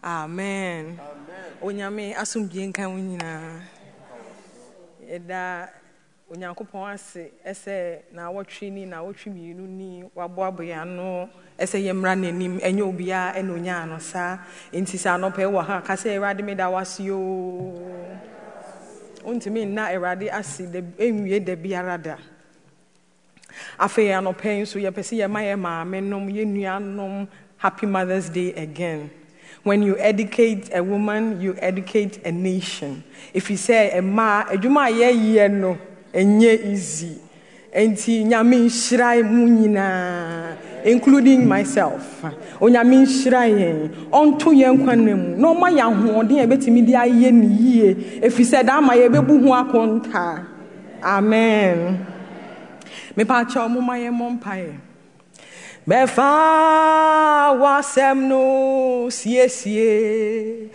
Amen. Onyame asumdie nkan wunyina. Eda onyankopon ase ese na wotwe ni na wotwe mienu ni waboaboya no ese yemra nanim enye obia enonya no sa enti sa no pe wo ha ka se Erade me da wasio. Untimi na Erade ase de enwie de biara da. Afe ya no pen so ye pese ye maye maame nom ye nuanom. Happy Mother's Day again. When you educate a woman, you educate a nation. If you say a ma, eduma ye no, enye easy. Enti nyame nhira mu nyina, including myself. Onyame nhira yen, onto yen kwanam. No ma ya hoden e betimi di aye ni yie. If you say that ma ye bebu ho akonta. Amen. Me pa cha mo ma ye mompae. Befa wasem no sie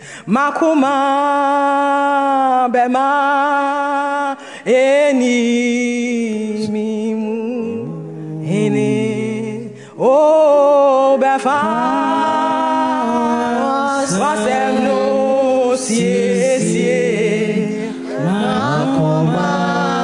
makuma bema eni mimu eni o befa wasem no sie makuma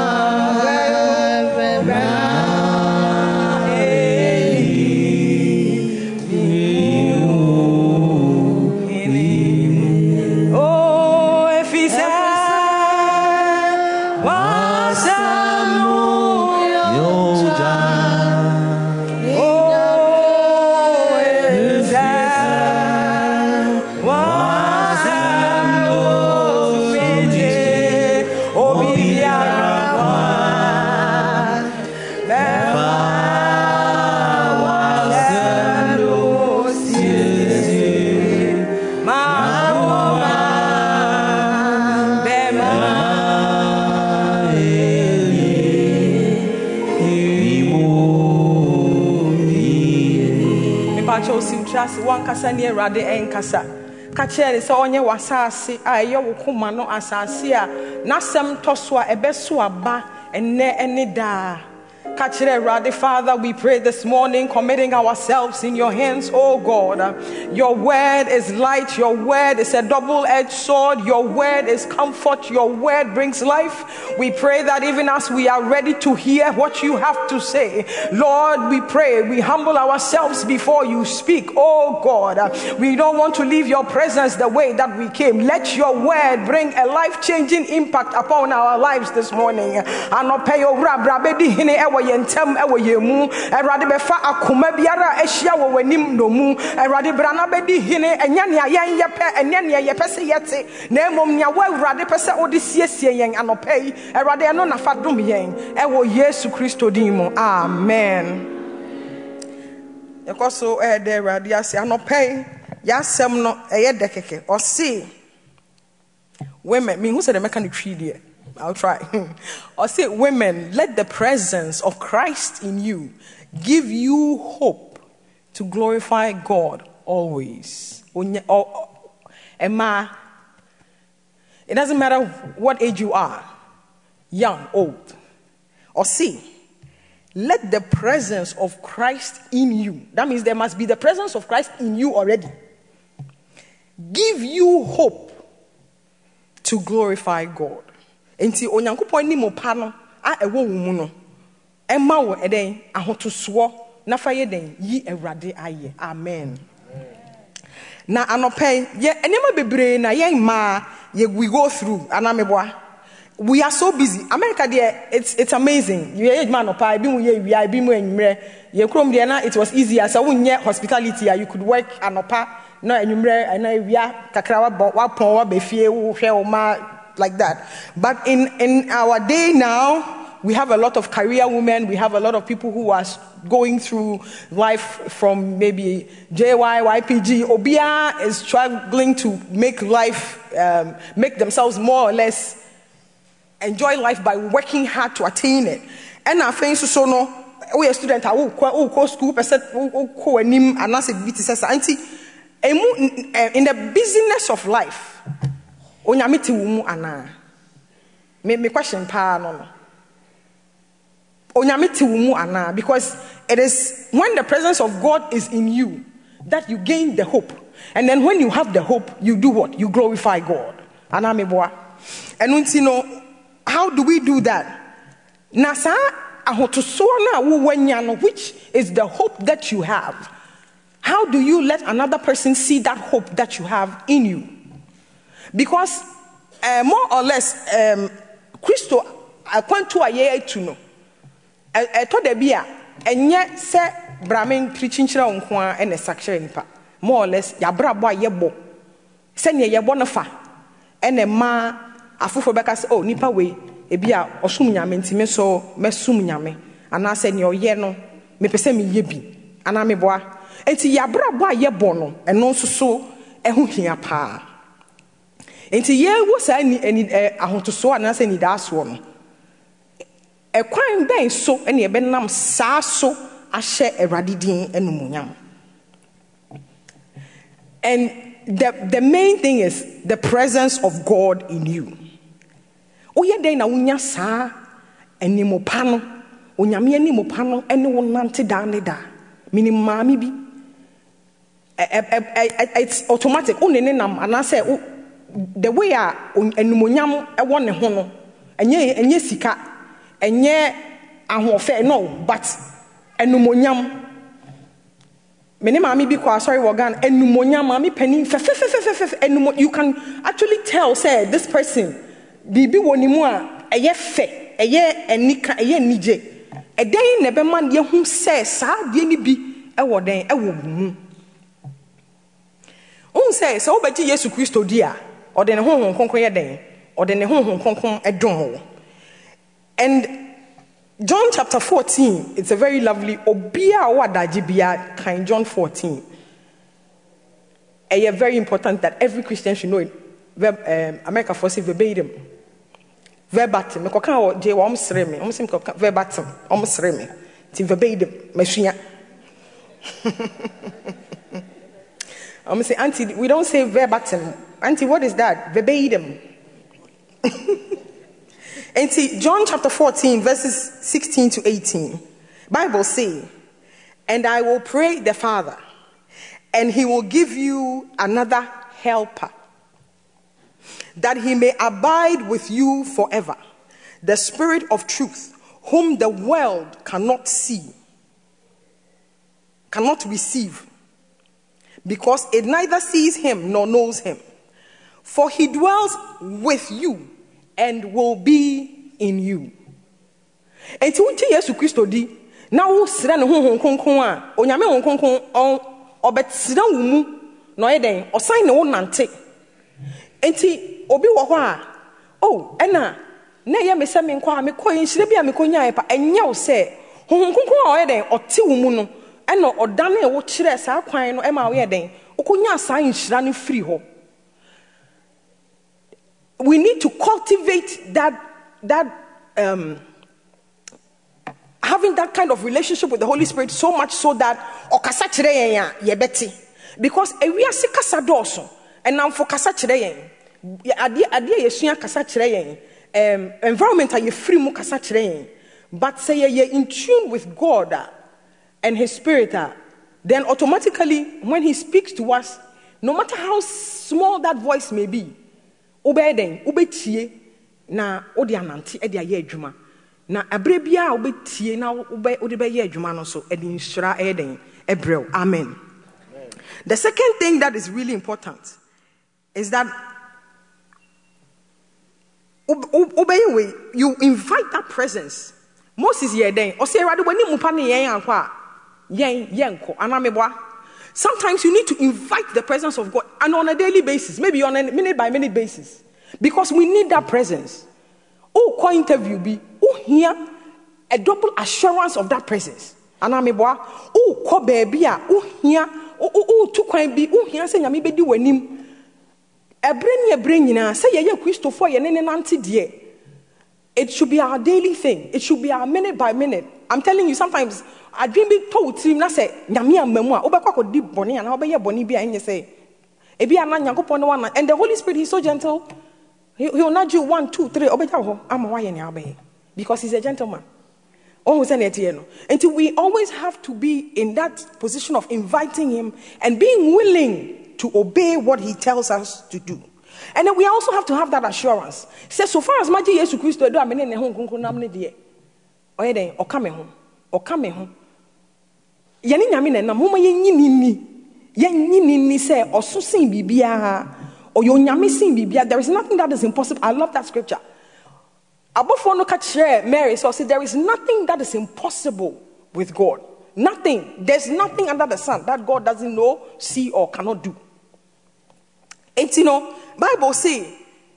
one kasa ni Erade enkasa ka chere se onye wasase a ye wo koma no asase a nasem toso a ebeso aba ene da ka chere Erade. Father, we pray this morning committing ourselves in your hands, oh God. Your word is light, your word is a double-edged sword, your word is comfort, your word brings life. We pray that even as we are ready to hear what you have to say, Lord, we pray, we humble ourselves before you speak, oh God. We don't want to leave your presence the way that we came. Let your word bring a life-changing impact upon our lives this morning. Yentem ewo yemu Erade befa akoma biara ehia wo wanim no mu Erade brana bedi hene enya ne ayen yepe enya ne yepese yete na emom nya wo Erade pese odi siesie yen anopai Erade eno na fadom yen ewo Yesu Kristo din mu. Amen. Yekoso de Erade ase anopai yasem no eye dekeke o se women me who said the mechanic tree there. I'll try. Or say, women, let the presence of Christ in you give you hope to glorify God always. Emma, it doesn't matter what age you are, young, old. Or say, let the presence of Christ in you, that means there must be the presence of Christ in you already, give you hope to glorify God. Enti onyankopon ni mo pa no a ewo wumu no emma wo eden ahotoso na fa ye den yi Erade aye. Amen. Na anopai ye enema bebre na ye ma ye we go through anameboa. We are so busy. America there, it's amazing. You age man opa bi mu ye wi bi mu enwure ye krom there na it was easier so wonye hospitality you could work anopa na enwure na wi kakrawa wa pon wa be fie wo hwe o ma like that. But in our day now, we have a lot of career women. We have a lot of people who are going through life from maybe JY, YPG. Obia is struggling to make life, make themselves more or less enjoy life by working hard to attain it. And I think so no, we are student who go school, person who go anim and as it says, auntie, in the business of life. Onyamiti wumu ana. Me question pa no. Onyamiti wumu ana, because it is when the presence of God is in you that you gain the hope. And then when you have the hope, you do what? You glorify God. Anameboa. And you know, how do we do that? Nasa ahotosoana, which is the hope that you have. How do you let another person see that hope that you have in you? Because more or less, Christo, I want to a year to know. I told the beer, and yet, say, Brahmin preaching children and a section, more or less, ya brabo ye bo. Send ye bonafa, and a ma, a full becas, oh, nipa way, a beer, or sumunyam, intimeso, mesumunyame, and I send your yeno, me pesemi yebi, and I'm a boy. And see ya brabo ye bono, and also so, a hooking pa. And see ye was I want to so, and I say, need us one. A crime ben so any a benam sa so a share a radidin and munyam. And the main thing is the presence of God in you. O ye de na unya sa eni mopano, unyami eni mopano, eni wonante da, meaning mami bi. It's automatic. Unene nam and I say the way enumunyam e won ne ho no, enye sika. And yet, no, but enumonyam. Many mammy be quite sorry, Wagan, enumonyam, mammy penny, you can actually tell, say, this person, Bibi Wonimua, a ye fe, a ye and nika, a ye nije. A day never man, ye who says, Sa, ye be a word, a woman. Who says, so, but Yesu Christo, dear, or then a home conquer day, or then a home conquer a dome. And John chapter 14, it's a very lovely Obia Wadajibia kind John 14. And very important that every Christian should know it. America forces verbatim. Verbatim. Me koka o je wa omsre me. Omsim koka verbatim. Omsre me. Ti verbatim. Meshia. I'm say, Auntie, we don't say verbatim. Auntie, what is that? Verbatim. And see, John chapter 14, verses 16 to 18, Bible say, and I will pray the Father, and he will give you another helper, that he may abide with you forever, the Spirit of truth, whom the world cannot see, cannot receive, because it neither sees him nor knows him. For he dwells with you and will be in you. And to unti Yesu Christo di na wo sira ne honhom konkon a onyame honhom konkon on obetsira wo mu no yeden osan ne wo nante. Enti obi wo ho a oh ena na ye mese me nkwa me koyi nhire bia me konya pa enye wo se honhom konkon a yeden ote wo mu no ena odane wo kire sa kwan no e ma wo yeden okonya sa nhira ne free ho. We need to cultivate having that kind of relationship with the Holy Spirit so much so that okasa kire yen ye beti, because ewiase kasa doso and for kasa kire yen ade yesua kasa kire yen environment are you free mu kasa kire yen, but say ye in tune with God and his spirit, then automatically when he speaks to us, no matter how small that voice may be, obeden obetie na odi anante e de aye adwuma na abre bia obetie na odi be ye adwuma no so e de nhyira e den ebrew. Amen. The second thing that is really important is that obey you invite that presence. Moses ye den o say rade wani mupa ne yen anko yen ko anameboa. Sometimes you need to invite the presence of God, and on a daily basis, maybe on a minute by minute basis, because we need that presence. Oh, call interview be oh here a double assurance of that presence. And I'm oh call baby oh here oh to coin be oh here say nyame bedi wanim. A brain na say ye Christopher ye nanti die. It should be our daily thing. It should be our minute by minute. I'm telling you, sometimes I dream big told him na say nyame amamua obekwa ko di boni ana obeye boni bia enye say ebi ana nyankopon no one, and the Holy Spirit, he's so gentle. He will nudge you 1 2 3 obeja ho ama wa ye ne obeye, because he's a gentleman. Until we always have to be in that position of inviting him and being willing to obey what he tells us to do. And then we also have to have that assurance. Say, so far as Maji Yesu Christo do amene ne ho nkonko namne de. Oye den o ka me ho. Ye ni nyame na moma ye nyinini say oso sin bibia or yo nyame sin bibia. There is nothing that is impossible. I love that scripture. Abofo no ka kire Mary so say there is nothing that is impossible with God. Nothing. There's nothing under the sun that God doesn't know, see or cannot do. And Bible say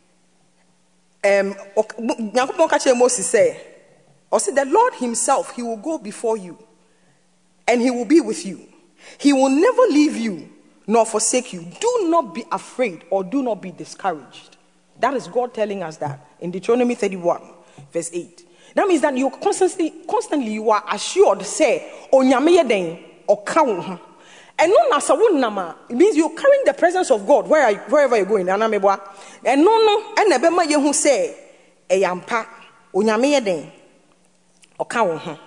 Moses say the Lord himself, he will go before you and he will be with you. He will never leave you nor forsake you. Do not be afraid or do not be discouraged. That is God telling us that in Deuteronomy 31 verse 8. That means that you constantly you are assured say onyame yeden oka wo ho. And no nasa wonama, it means you're carrying the presence of God wherever you're going. And no and ebema ye hu say eyampa onyame yeden oka wo ho.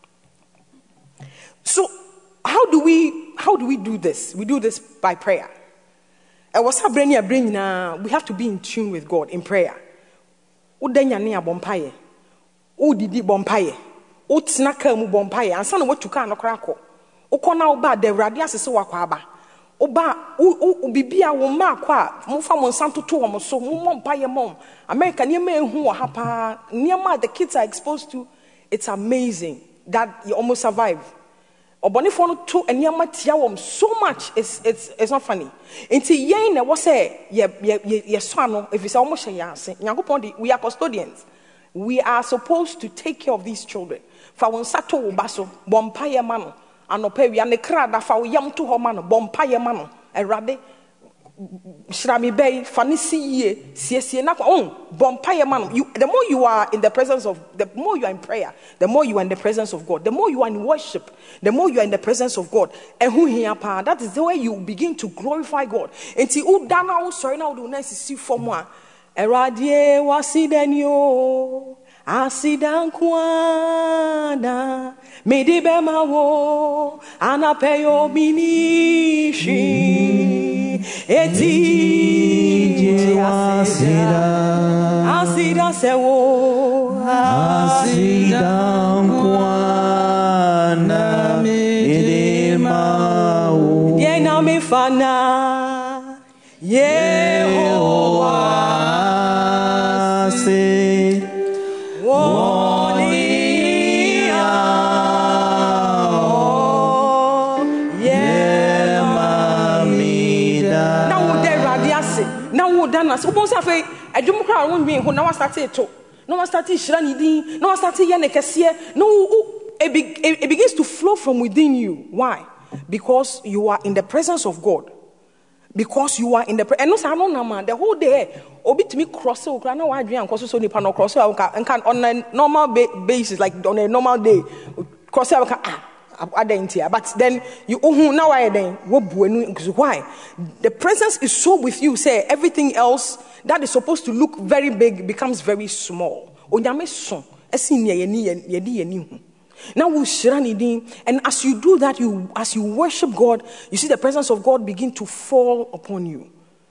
So how do we do this? We do this by prayer. And what's happening now? We have to be in tune with God in prayer. Udenya ni abompaye. Udidi bompaye. Utsnaka mu bompaye. Ansa na watuka no krako. Ukona oba de awurade asese wakwa aba. Oba ubibia wo ma kwa mfa mo nsanto to wo so mo mpaye mom. America niema ehu wo ha pa. Niema the kids are exposed to. It's amazing that you almost survive. Obonifo no to eniama tia wom so much it's not funny. Enti yen na wo say ye so ano efisa wo mo hye yase. Nyankopon we are custodians. We are supposed to take care of these children. Fa won sato wo baso bompaye ma no anopa wi ane kra da fa wo yam to ho ma no bompaye ma no erade Shrami Bay, Fanisi, Siesie, Bompaye man. The more you are in the presence of, the more you are in prayer, the more you are in the presence of God, the more you are in worship, the more you are in the presence of God. And who he apa, that is the way you begin to glorify God. And see, Udana, sorry, now do nice see for more. Eradie wasidenyo, asidan kwana, medibema wo, anapeyo minishi. Eti asida sewo asida nkwana medema o ye na me fana Yehowa se so bon say adwum kra won wi ho na wa start to no one start shira ni din no one start ye ne kese no it begins to flow from within you. Why? Because you are in the presence of God. Because you are in the and no say no na the whole day obi to me cross o kra na wa adwen anko so nipa no cross o can on a normal basis, like on a normal day cross o ka but then you now why the presence is so with you, say everything else that is supposed to look very big becomes very small. Now and as you do that, as you worship God, you see the presence of God begin to fall upon you.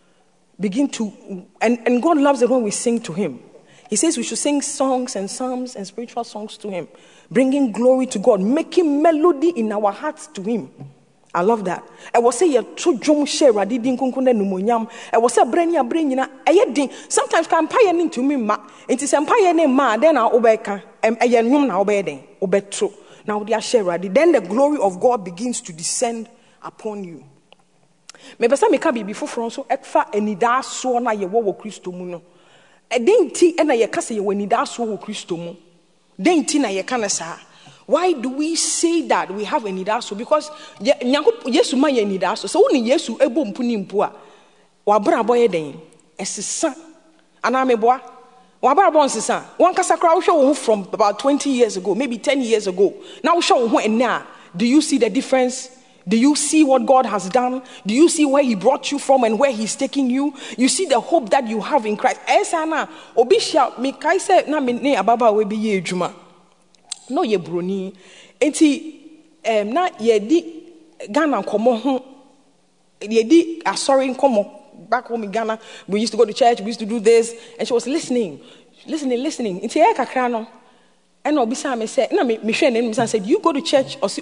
And God loves it when we sing to him. He says we should sing songs and psalms and spiritual songs to him, bringing glory to God, making melody in our hearts to him. I love that. I was say to drum share radidin kunkuna numonyam. I was say brain sometimes can pay to me ma. It is empire name ma then I obeka and na obeden obetro. Now they are share then the glory of God begins to descend upon you. Maybe some can be before from so ekfa enida so na ye wo Kristo mu no. Edenti na ye kase ye wanida so wo Kristo mu. Denti na ye kana sa. Why do we say that we have a nidaso? Because Yesu ma ye nidaso. So when Yesu ebo mpuni mpo a wa bra boye den esesa ana meboa wa bra bon sesa wan kasa kra wo hwe from about 20 years ago, maybe 10 years ago. Now show wo ena. Do you see the difference? Do you see what God has done? Do you see where he brought you from and where he's taking you? You see the hope that you have in Christ. Esana obisha mi kai se na me ne ababa we bi ye adwuma. no ye broni. Enti na ye di Ghana komo ho. Ye di asorin komo. Back home in Ghana, we used to go to church, we used to do this, and she was listening. Into e kakra no. And obisa me say, na me hwe na me said, "Do you go to church?" Or say,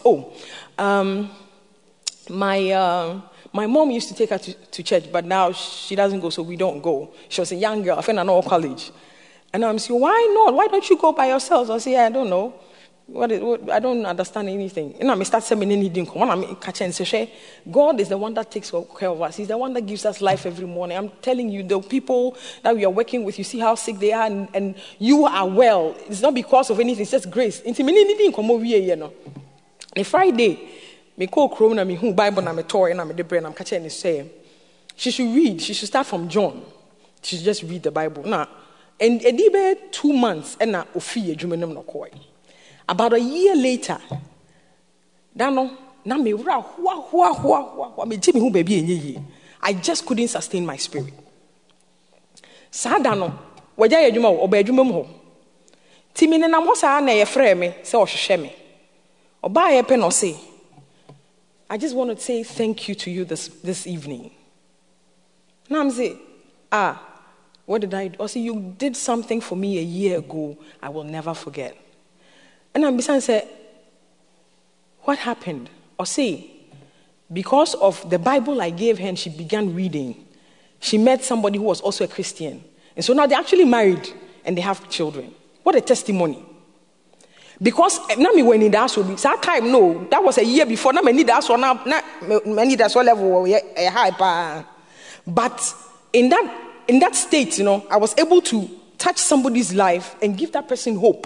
my mom used to take her to church, but now she doesn't go, so we don't go. She was a young girl, I think I know college. And I'm saying, why not? Why don't you go by yourselves? I say, I don't know. I don't understand anything. And I start saying anything. God is the one that takes care of us. He's the one that gives us life every morning. I'm telling you, the people that we are working with, you see how sick they are, and you are well. It's not because of anything, it's just grace. On Friday, me call Chrome na me who Bible na me toy na me de brain. I'm catching it say she should read. She should start from John. She should just read the Bible. Now, and edibe 2 months and na ofi adwumanem no koi. About a year later, na me wura hua me jimi hu baby enye. I just couldn't sustain my spirit. Sada no, waja adwuma oba adwuma mu ho. Ti me nam ho sa na ye frɛ me sɛ ɔhwehwɛ me. Oba ye pe no say, I just want to say thank you to you this evening. Now I'm saying, what did I do? I say, you did something for me a year ago I will never forget. And I'm beside say, what happened? Or say, because of the Bible I gave her and she began reading, she met somebody who was also a Christian. And so now they're actually married and they have children. What a testimony. Because now me when in that time, no, that was a year before. Now me need that so now me need that so level a high. But in that state, you know, I was able to touch somebody's life and give that person hope.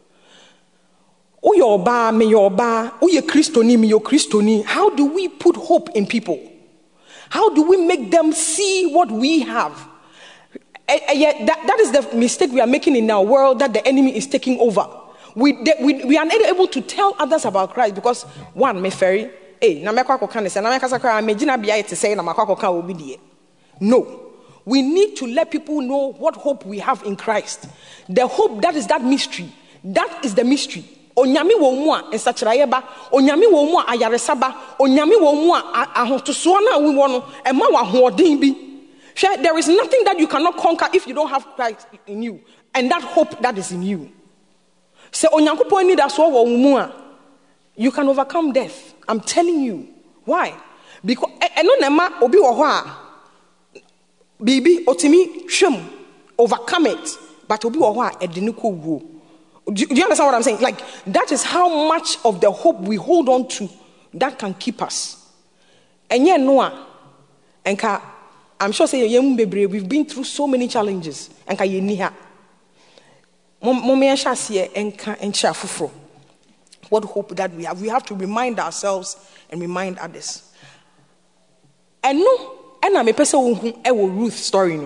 Oh your ba, me your ba, oh your Christoni, me your Christoni. How do we put hope in people? How do we make them see what we have? That is the mistake we are making in our world, that the enemy is taking over. We are not able to tell others about Christ because one me ferry na me kwa koka ne se na me kasa kwa me gina bia te say na makwa koka obi die. No, we need to let people know what hope we have in Christ. The hope that is that mystery. That is the mystery. Onyame wo mu a nsachiraye ba, onyame wo mu a ayaresa ba, onyame wo mu a ahotoso na we wo no e ma wa hoodin bi. There is nothing that you cannot conquer if you don't have Christ in you, and that hope that is in you. Say onyankopon ni da so wo mu a, you can overcome death. I'm telling you. Why? Because eno na ma obi wo ho a bibi otimi hwem overcome it, but obi wo ho a edini ko wuo. Do you understand what I'm saying? Like, that is how much of the hope we hold on to that can keep us. And yet Noah, and I'm sure say we've been through so many challenges. And what hope that we have. We have to remind ourselves and remind others. And I'm a person who Ruth story.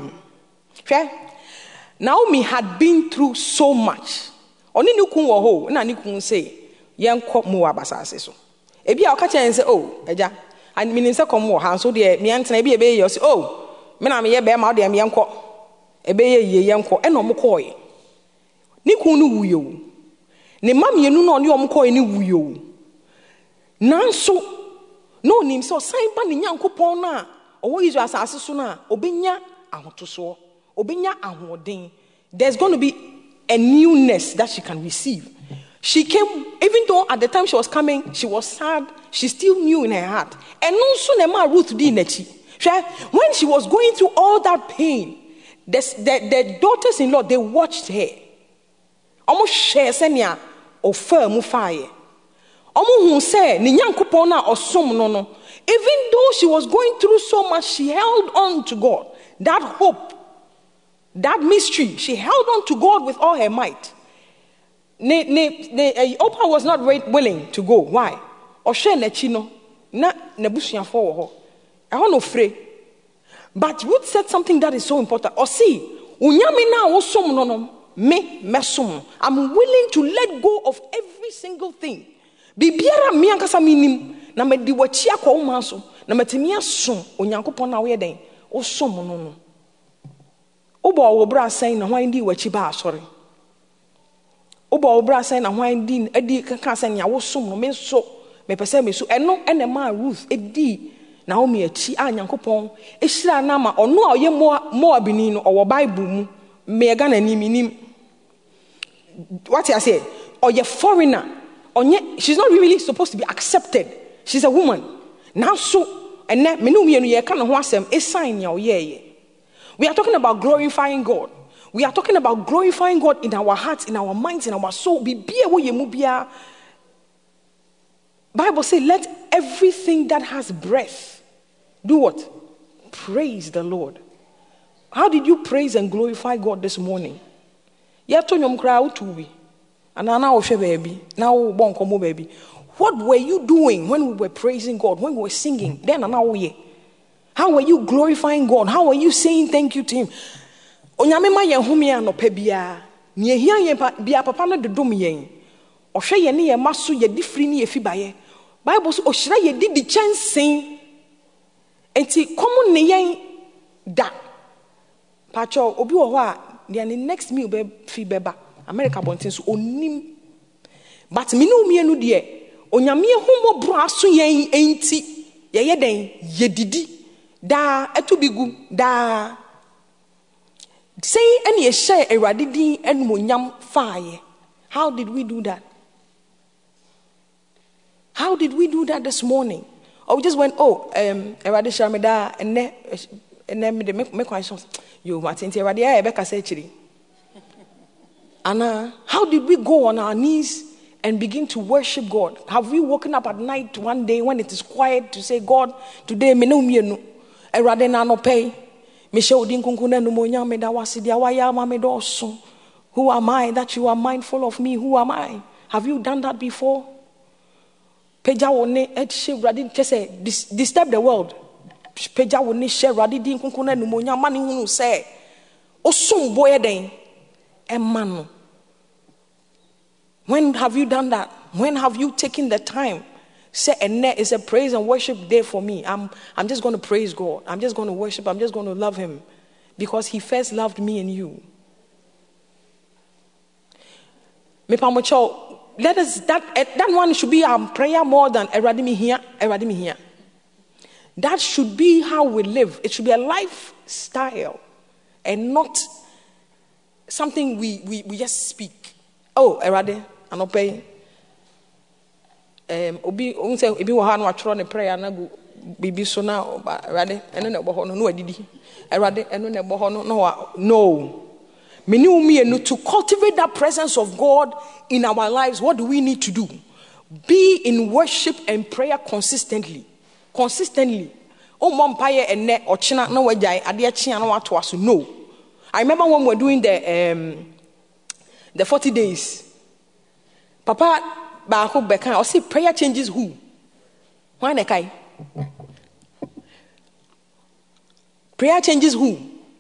Naomi had been through so much. Oni nukun wo ho na nikun say yenko Moab asase so. Ebi a okacha en say eja and meaning say come wo ha so de me antena ebi ebe ye say me na me ye be ma de me yenko ebe ye yenko e no mo koye. Nikun nu wuyo. Ne mam yenu no ne omkoye ni wuyo. Nanso no nim so san ba ne Nyankopon na owo Israel asase so na obenya ahotoso, obenya ahoden. There's going to be a newness that she can receive. She came, even though at the time she was coming, she was sad, she still knew in her heart. And also, Ruth when she was going through all that pain, the daughters-in-law, they watched her. Almost share senya or firm fire. Almost say, Ninyankupona or some no. Even though she was going through so much, she held on to God. That hope. That mystery, she held on to God with all her might. Oprah was not willing to go. Why? But Ruth said something that is so important. I'm willing to let go of every single thing. Bibiara mi ankasa minim na me di wachi akwa umanso na metimi asom onyankopon na wo yeden wo som no. Obo wo bra sen na hwan di wachi ba asori. Oba obra say na hwan din edi kan say nya wo som no me so me pese me so eno ene ma Ruth edi Naomi achi a Nyankopon ehira na ma ono a oye Moabini no owo Bible mu me ga na nim what I say oye foreigner onye she's not really supposed to be accepted. She's a woman now so ene me no mienu ye ka no ho asem e sign ya oye. We are talking about glorifying God. We are talking about glorifying God in our hearts, in our minds, in our soul. Bible says, let everything that has breath do what? Praise the Lord. How did you praise and glorify God this morning? What were you doing when we were praising God, when we were singing? How were you glorifying God? How were you saying thank you to Him? Onyame ma yen homia no pa bia ne ehia yen bia papa no dodom yen ohwe ye ne ye maso ye difri ne ye fi baye Bible so ohira ye di chansen enti komo ne yen da pacho obi wo ho a the next meal be fi beba America bontin so onim but me no mienu de onyame homo bro aso yen enti ye den ye didi da etubigu da say any share a radidi and munyam fire. How did we do that? How did we do that this morning? Or we just went, a radisha meda and then make questions. You Martin Radia Becca Sechiri. Anna, how did we go on our knees and begin to worship God? Have we woken up at night one day when it is quiet to say, God, today me no mienu a radena no pay? Who am I that you are mindful of me? Who am I? Have you done that before? Disturb the world. When have you done that? When have you taken the time? Say, and it's a praise and worship day for me. I'm just going to praise God. I'm just going to worship. I'm just going to love Him because He first loved me and you. Let us that one should be our prayer more than eradimi here. That should be how we live. It should be a lifestyle and not something we just speak. Oh, erade, anope. Obi unse ebi wo ha no atworo ne prayer na go bibi so na erade eno na ebo ho no adidi erade eno na ebo ho no many umienu to cultivate that presence of God in our lives. What do we need to do? Be in worship and prayer consistently. Oh mompaye ene ochina na wajai ade chia na wato aso. No, I remember when we were doing the 40 days. Papa Baako Bekan, or see prayer changes who? Why nekai? Prayer changes who?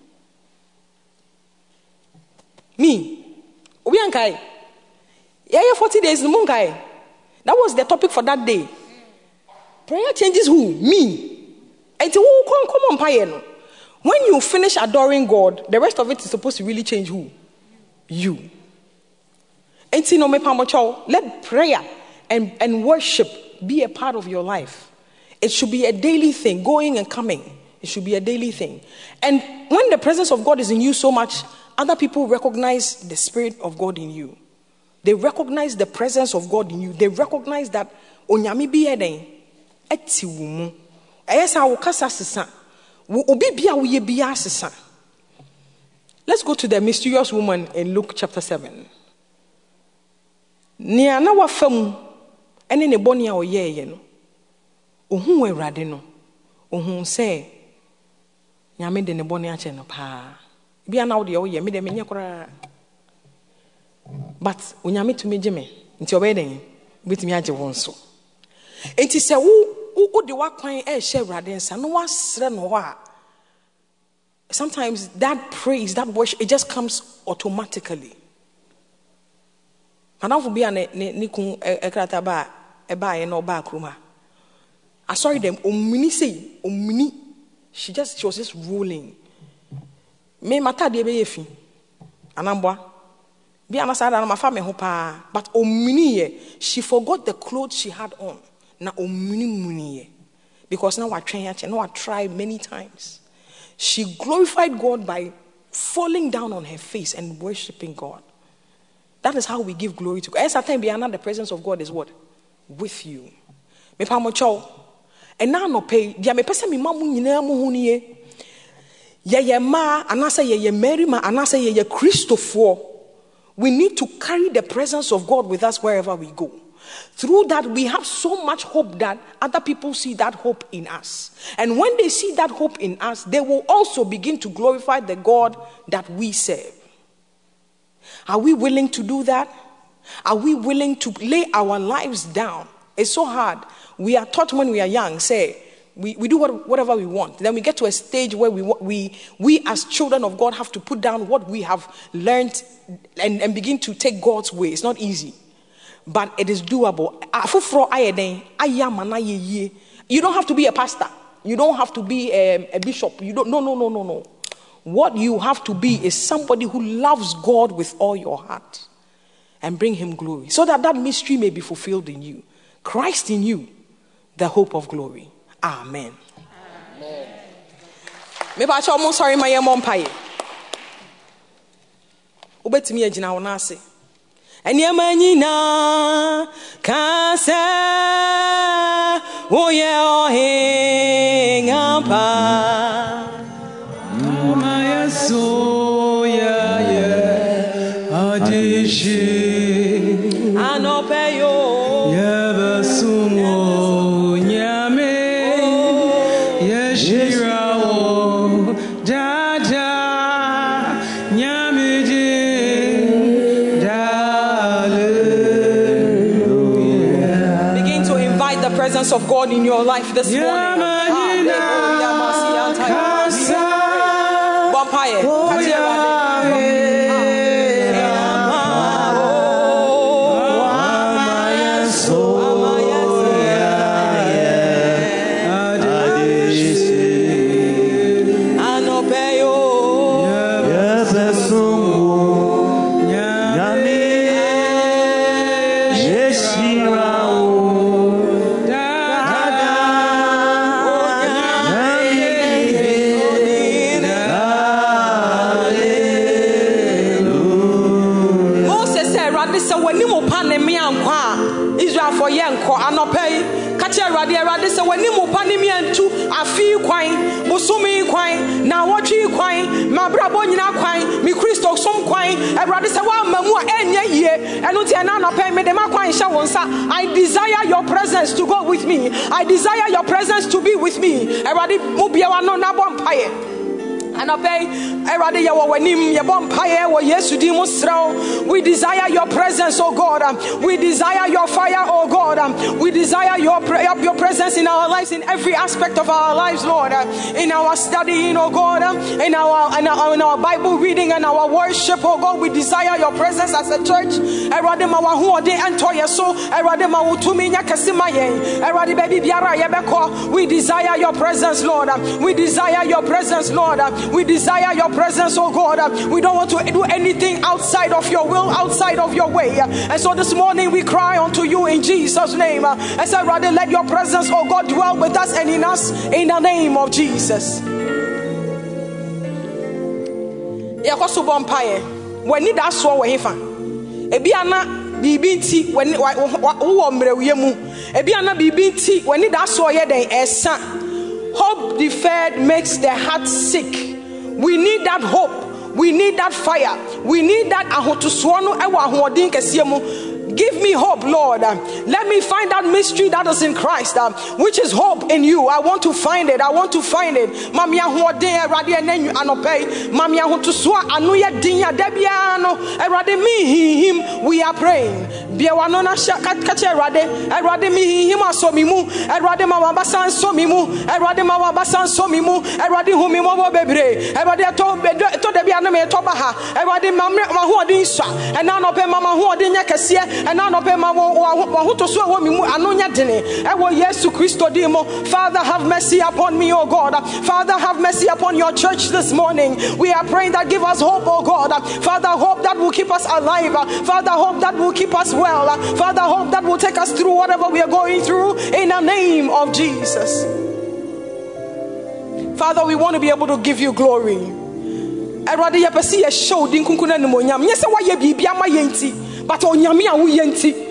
Me. Obiankai. Yeah, 40 days no munkai. That was the topic for that day. Prayer changes who? Me. And who come on pie no. When you finish adoring God, the rest of it is supposed to really change who? You. Let prayer and worship be a part of your life. It should be a daily thing, going and coming. It should be a daily thing. And when the presence of God is in you so much, other people recognize the Spirit of God in you. They recognize the presence of God in you. They recognize that onyame bi eden eti wo mu. Eyesa wo kasa sesa. Wo obi bia wo ye bia sesa. Let's go to the mysterious woman in Luke chapter 7. Nia na wafam ene ne boni a oyeye no. Ohun Awurade no. Ohun se nyame de ne boni ache no pa. Bia na wo de oyeye me de menye kora. But onyame to me jeme nti obeden betimi age won so. Enti se wo de wakwan e hye Awurade nsa no wasre no ho a. Sometimes that praise, that worship, it just comes automatically. Manafo bia ne kun ekrata ba eba ye no ba kroma. I saw them omini she was just rolling. Me mata de be yefi. Anambwa But she forgot the clothes she had on. Because now I tried many times. She glorified God by falling down on her face and worshiping God. That is how we give glory to God. And sometimes the presence of God is what? With you. And now no pay. Dia me pese me mamu nyina mu hu nie. Ye ma anase ye Mary ma anase ye Christopher. We need to carry the presence of God with us wherever we go. Through that, we have so much hope that other people see that hope in us. And when they see that hope in us, they will also begin to glorify the God that we serve. Are we willing to do that? Are we willing to lay our lives down? It's so hard. We are taught when we are young, say, we do whatever we want. Then we get to a stage where we as children of God have to put down what we have learned and begin to take God's way. It's not easy, but it is doable. You don't have to be a pastor. You don't have to be a bishop. You don't. No. What you have to be is somebody who loves God with all your heart and bring him glory, so that that mystery may be fulfilled in you. Christ in you, the hope of glory. Amen. Maybe I almost sorry my mom pie. Ubet me agina wonase. Enyama nyina kase oye ohingapa. Mama so ya adishi anopeyo yebasumo nyame yeshirawo jaja nyame hallelujah. Begin to invite the presence of God in your life this morning. I desire your presence to go with me. I desire your presence to be with me. And obey everybody. We desire your presence, oh God. We desire your fire, oh God. We desire your presence in our lives, in every aspect of our lives, Lord. In our studying, oh God, in our Bible reading and our worship, oh God. We desire your presence as a church. We desire your presence, Lord. We desire your presence, Lord. We desire your presence, oh God. We don't want to do anything outside of your will, outside of your way. And so this morning we cry unto you in Jesus' name. I said, rather let your presence, oh God, dwell with us and in us in the name of Jesus. When need us so Ebiana bibinti when Ebiana bibinti when need us so hope deferred makes the heart sick. We need that hope. We need that fire. We need that give me hope, Lord. Let me find that mystery that is in Christ, which is hope in you. I want to find it. I want to find it. Mamia huode erade enenyu anope. Mamia hutuswa anuya dinya debiano erade mi him. We are praying. Biawano na kache erade erade mi him asomimu erade mawabasan somimu erade mawabasan somimu erade humimu bebre erade to debiano me tobaha erade mamre mahuode inswa enanope mama huode nya kese and now no pema wo to so wo mi mu anonya dene e wo Yesu Christo dimo. Father, have mercy upon me, oh God. Father, have mercy upon your church this morning. We are praying that give us hope, oh God. Father, hope that will keep us alive. Father, hope that will keep us well. Father, hope that will take us through whatever we are going through, in the name of Jesus. Father, we want to be able to give you glory. Erade ye pesi ye show din kunkuna ni monyam. Nye se wa ye bibia ma yenti, but onyame a wo yenti.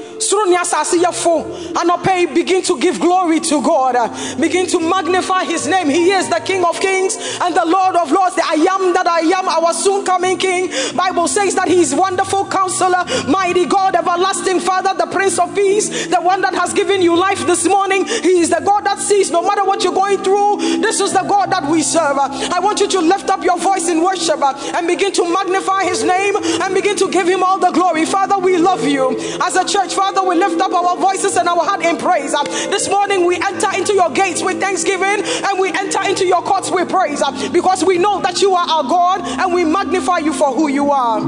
And begin to give glory to God. Begin to magnify his name. He is the King of Kings and the Lord of Lords. The I am that I am, our soon coming King. Bible says that he is wonderful counselor, mighty God, everlasting Father, the Prince of Peace, the one that has given you life this morning. He is the God that sees no matter what you're going through. This is the God that we serve. I want you to lift up your voice in worship and begin to magnify his name and begin to give him all the glory. Father, we love you. As a church, Father, we lift up our voices and our heart in praise. This morning we enter into your gates with thanksgiving and we enter into your courts with praise, because we know that you are our God and we magnify you for who you are.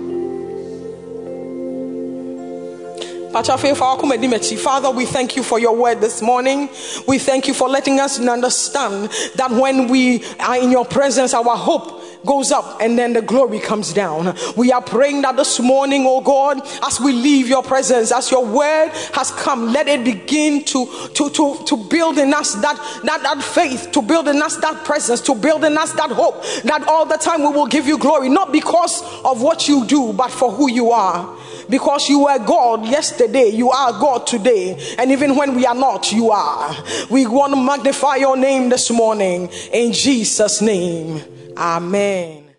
Father, we thank you for your word this morning. We thank you for letting us understand that when we are in your presence, our hope goes up and then the glory comes down. We are praying that this morning, oh God, as we leave your presence, as your word has come, let it begin to build in us that faith, to build in us that presence, to build in us that hope, that all the time we will give you glory, not because of what you do, but for who you are. Because you were God yesterday, you are God today, and even when we are not, you are. We want to magnify your name this morning in Jesus' name. Amen.